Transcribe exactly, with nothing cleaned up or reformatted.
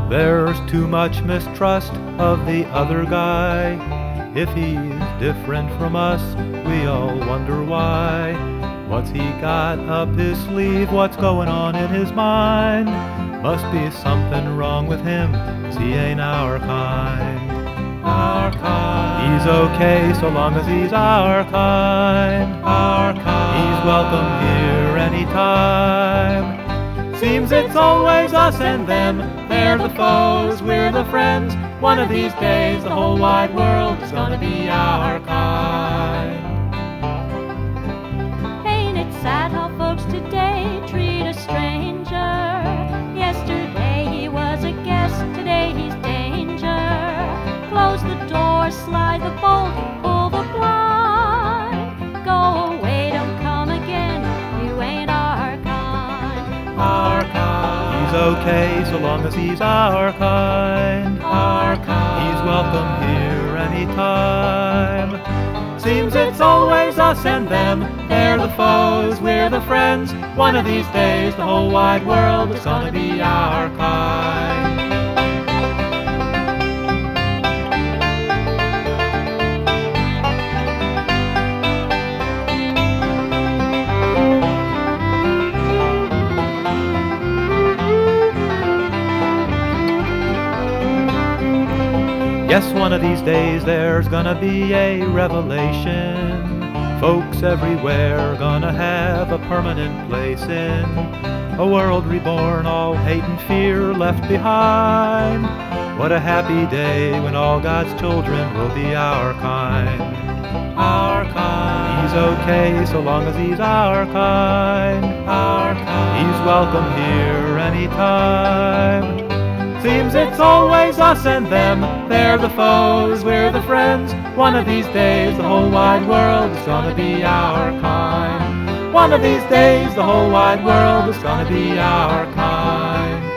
There's too much mistrust of the other guy. If he's different from us, we all wonder why. What's he got up his sleeve? What's going on in his mind? Must be something wrong with him, 'cause he ain't our kind. Our kind. He's okay so long as he's our kind. Our kind. He's welcome here anytime. Seems it's always us and them. They're the foes, we're the friends. One of these days the whole wide world is gonna be our kind. Ain't it sad how folks today treat a stranger? Yesterday he was a guest, today he's danger. Close the door, slide the bolt, pull the blind. Go away, don't come again, you ain't our kind. Our kind. He's okay so long as he's our kind. Our kind. He's welcome here anytime. Seems it's always us and them. They're the foes, we're the friends. One of these days the whole wide world is gonna be our kind. Yes, one of these days there's gonna be a revelation. Folks everywhere gonna have a permanent place in a world reborn, all hate and fear left behind. What a happy day when all God's children will be our kind. Our kind. He's okay so long as he's our kind. Our kind. He's welcome here anytime. Seems it's always us and them. They're the foes, we're the friends. One of these days the whole wide world is gonna be our kind. One of these days the whole wide world is gonna be our kind.